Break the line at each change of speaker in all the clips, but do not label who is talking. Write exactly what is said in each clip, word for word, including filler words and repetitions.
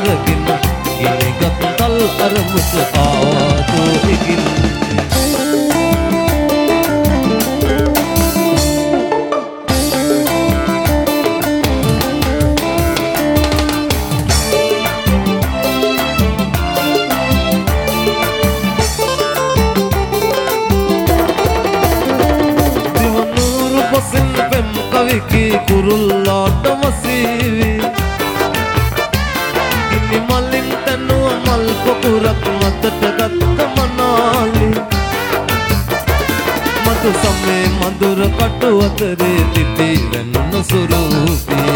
අරගෙන ගිනිගත් තල් අරමුට ආවාදෝ ඉගිල්ලේ කවිකි කුරුල්ලාට මසීවි ඉනි මලින් තනුව මල් පොකුරක් මතට ගත්ත මනාලි මතු සමේ මధుර කටු අතරේ තිබී වෙන්න සුරූපී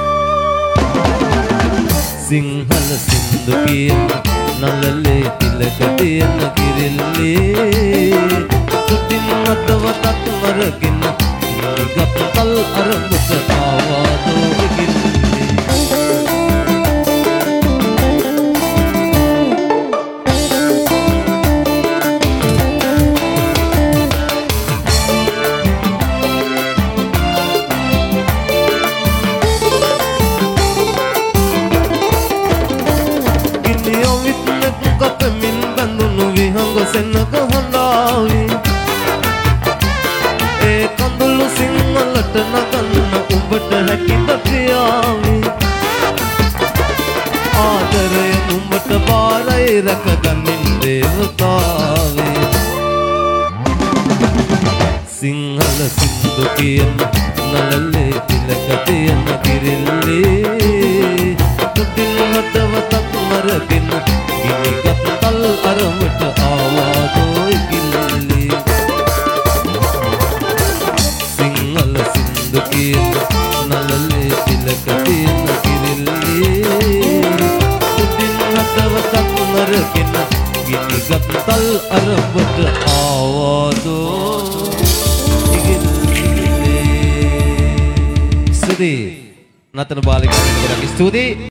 සිංහල සින්දු කියන නලලේ තිලක තියෙන කිරිල්ලේ තුටින් මතවතක් මරගෙන ගත්තල් අරමුට ආවාදෝ ඉගිල්ලේ ගිනියෝ විත්නෙක් කපමින් බඳුණු විහංග සෙන්නක හොඳාවි ඒ කඳුළු සිංහලට නගන්න උඹට හැකිද ප්‍රියාවි ආදරය උඹට බාරයි රැකගන්නින් දේවතාවේ සිංහල සින්දු කියන නලලේ තිලක තියෙන කිරිල්ලේ තුටින් හදවතක් මරගෙන ගිනිගත් තල් අරමුට ආවාදෝ ඉගිල්ලේ සිංහල සින්දු කියන නලලේ තිලක තියෙන කිරිල්ලේ තුටින් හදවතක් මරගෙන ගිනිගත් තල් අරමුට ආවාදෝ ඉගිල්ලේ ස්තුතියි නතන බාලිකා ගොඩක් ස්තුතියි